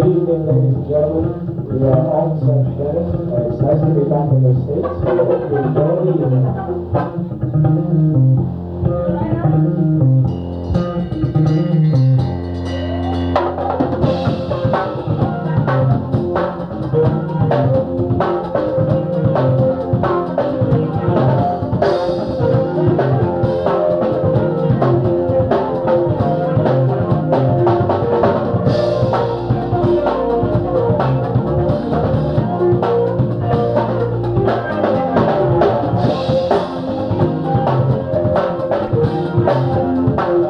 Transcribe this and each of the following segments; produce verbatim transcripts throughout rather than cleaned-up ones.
evening, ladies and gentlemen. We are almost finished. Uh, it's nice to be back in the States, so I hope you enjoy the evening.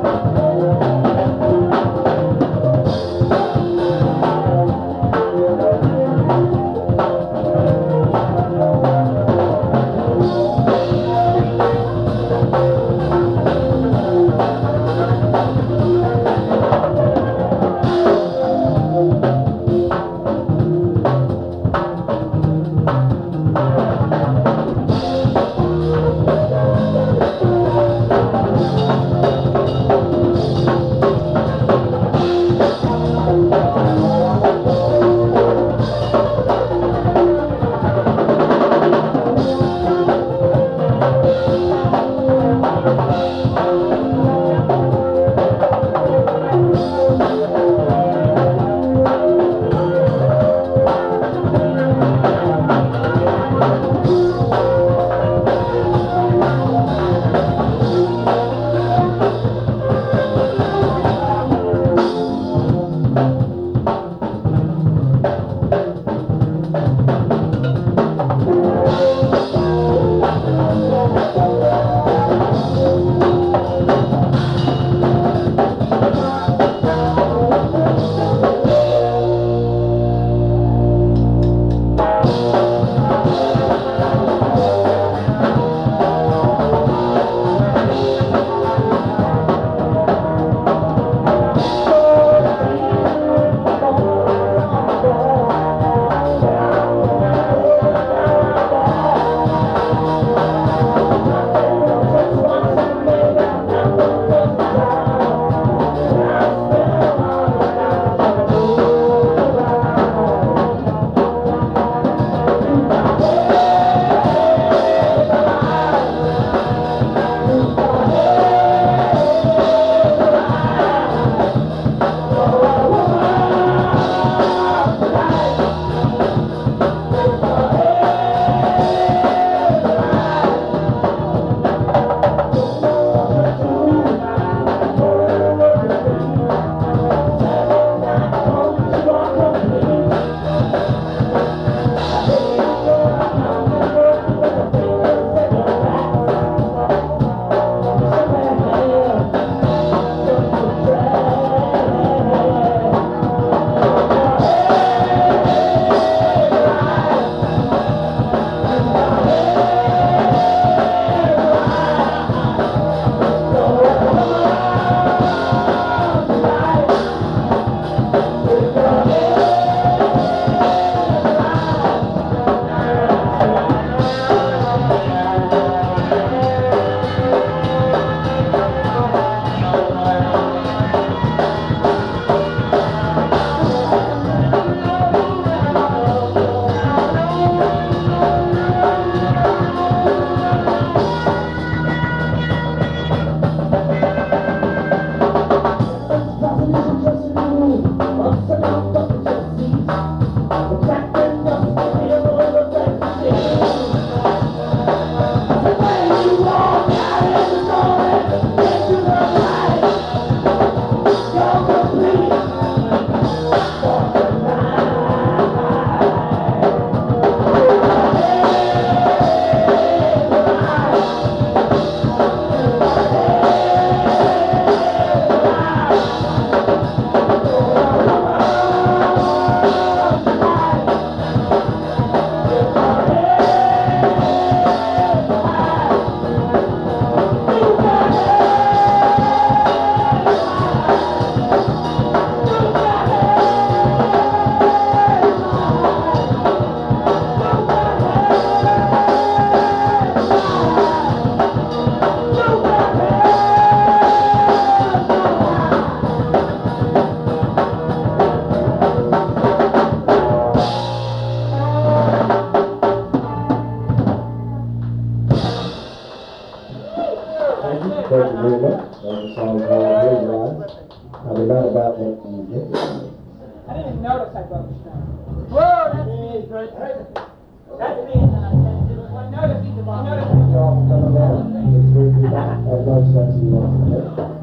Thank you very much. That was a song called Blue Line. Probably not about what you think it is. I didn't even notice I broke the stone. Whoa, that's me. That's me. I noticed. I noticed. Y'all coming down. It's very good. I'd love to see you once again.